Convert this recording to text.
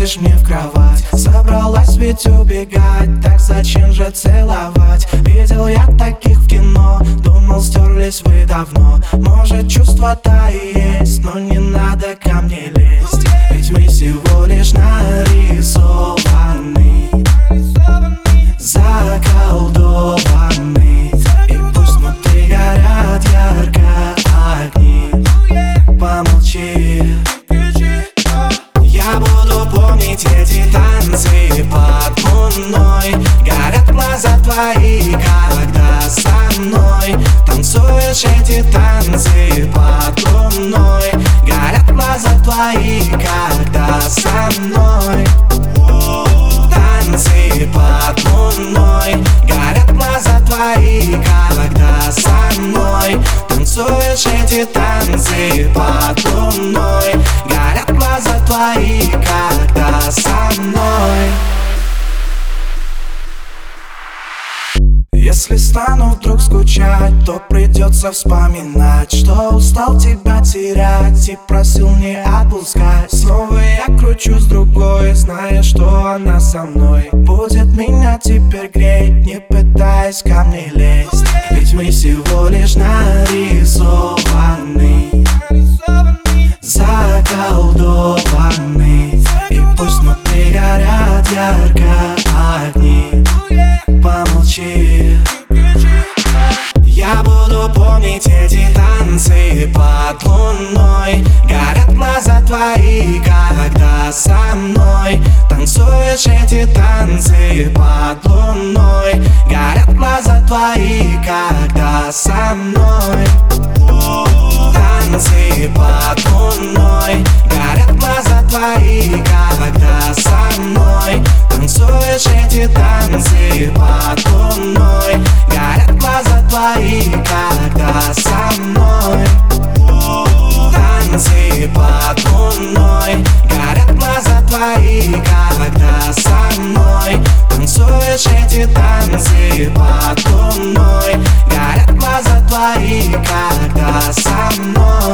заходишь мне в кровать. Собралась ведь убегать, так зачем же целовать? Видел я таких в кино, думал, стерлись вы давно. Может, чувства-то и есть, но не надо ко мне лезть. Ведь мы всего лишь нарисованы, заколдованы. И пусть внутри горят ярко огни, помолчи. Я буду помнить эти танцы под луной. Горят глаза твои, когда со мной танцуешь эти танцы под луной. Горят глаза твои, когда со мной танцы под луной. Горят глаза твои, когда со мной танцуешь эти танцы под луной. Горят глаза твои, когда со мной. Если стану вдруг скучать, то придется вспоминать, что устал тебя терять и просил не отпускать. Снова я кручусь другой, зная, что она со мной будет меня теперь греть, не пытаясь ко мне лезть. Ведь мы всего лишь нарисованы, заколдованы. И пусть внутри горят ярко огни, помолчи. Я буду помнить эти танцы под луной. Горят глаза твои, когда со мной танцуешь эти танцы под луной. Горят глаза твои, когда со мной танцы под луной. Горят глаза твои, когда со мной танцуешь эти танцы под луной. Горят глаза твои, когда со мной танцы под луной. Горят глаза твои, когда со мной танцуешь эти танцы под луной. Горят глаза твои, когда со мной.